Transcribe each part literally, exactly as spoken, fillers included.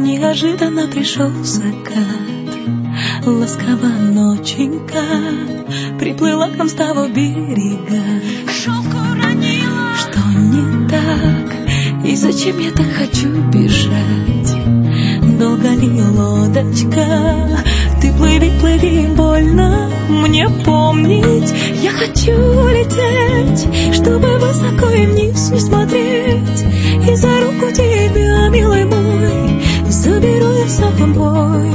Неожиданно пришел закат, ласково ноченька приплыла к нам с того берега. Шелк уронила. Что не так, и зачем я так хочу бежать? Долго ли лодочка? Ты плыви, плыви, больно мне помнить. Я хочу лететь, чтобы высоко и вниз не смотреть. И за руку тебя, милый мой, заберу я с собой.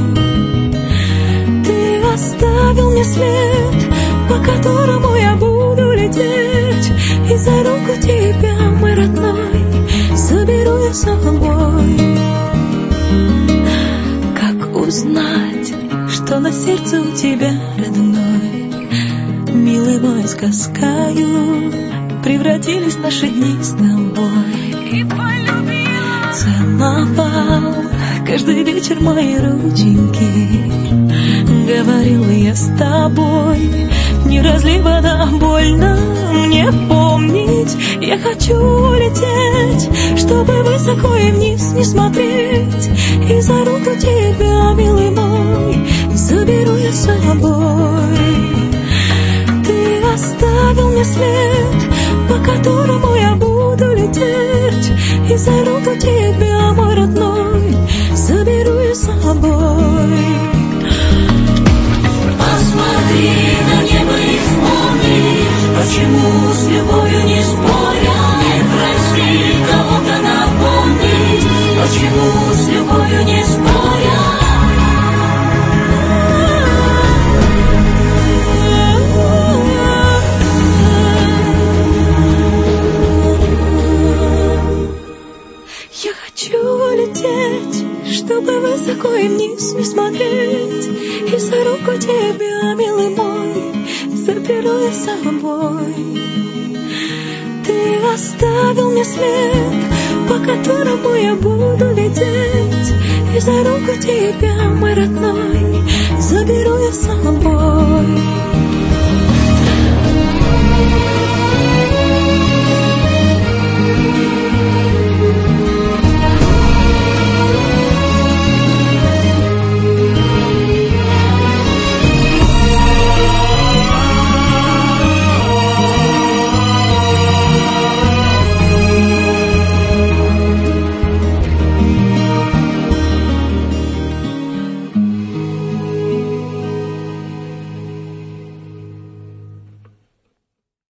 Ты оставил мне след, по которому я буду лететь. И за руку тебя, мой родной, заберу я с собой. Как узнать, что на сердце у тебя, родной? Милый мой, сказкою превратились наши дни с тобой. И полюбила. Целовал каждый вечер мои рученьки. Говорил я с тобой, не разлей вода, больно мне помнить. Я хочу лететь, чтобы высоко и вниз не смотреть. И за руку тебя, милый мой, заберу я с собой. Ты оставил мне след, по которому я буду лететь. И за руку тебя, мой родной, заберу я с собой. Посмотри на небо и вспомни, почему с любовью не споря. Не прости кого-то напомнить, почему с любовью не споря. Я хочу лететь, чтобы высоко и вниз не смотреть. И за руку тебя, милый мой, заберу я с собой. Ты оставил мне след, по которому я буду лететь. И за руку тебя, мой родной, заберу я с собой.